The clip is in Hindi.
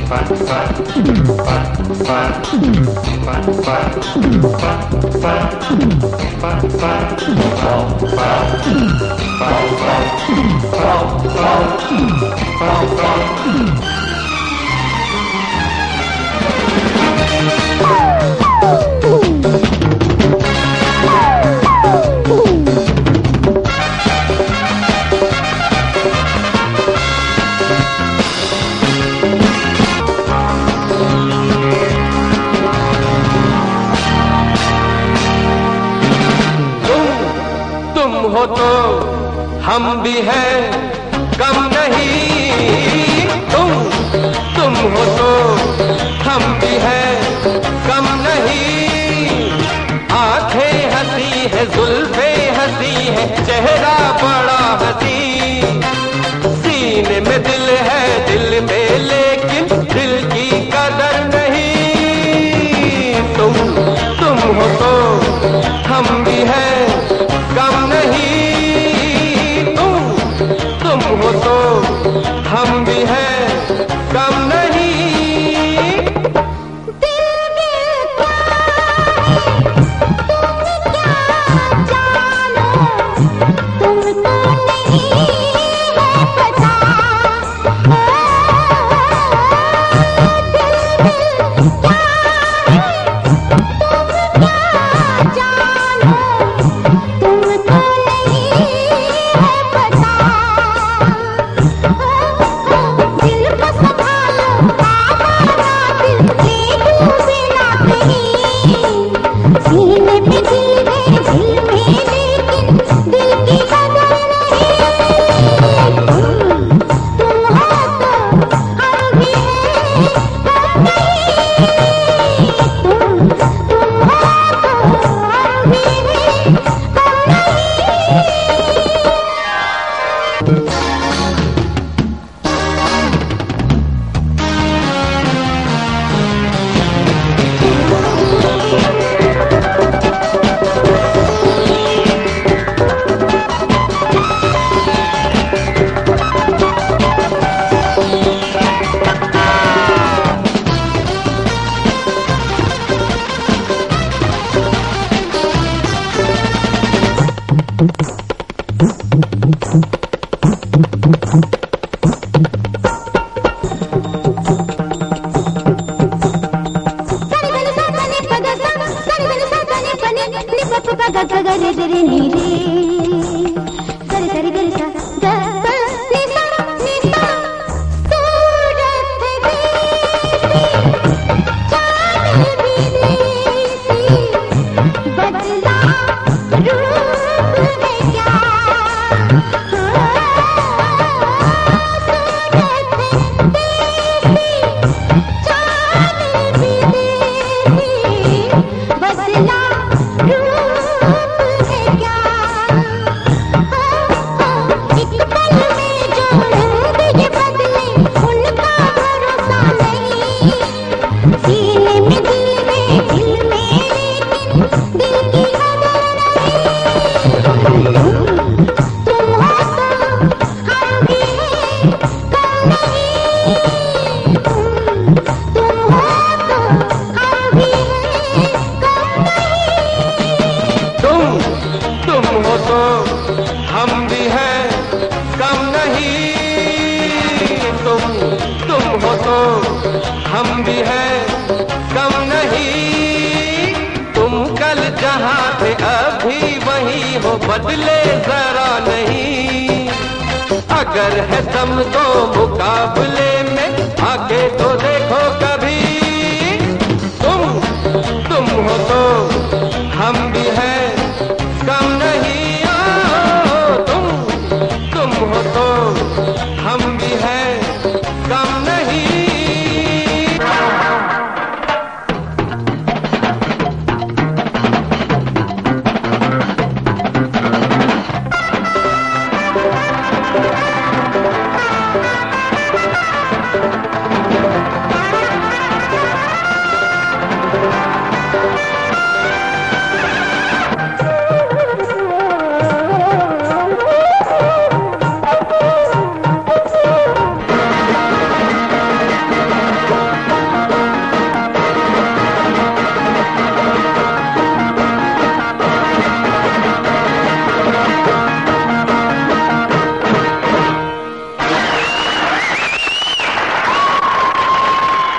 हो तो हम भी हैं कम नहीं, तुम हो तो हम भी हैं कम नहीं। आंखें हंसी है, जुल्फे हंसी है, चेहरा बड़ा हंसी। सीने में दिल है, दिल में लेकिन दिल की कदर नहीं। तुम हो तो हम भी हैं कम नहीं, तुम हो तो हम भी हैं कम नहीं। हम भी हैं कम नहीं। तुम कल जहाँ थे अभी वही हो, बदले जरा नहीं। अगर है दम तो मुकाबले में आगे तो देखो कभी। तुम हो तो हम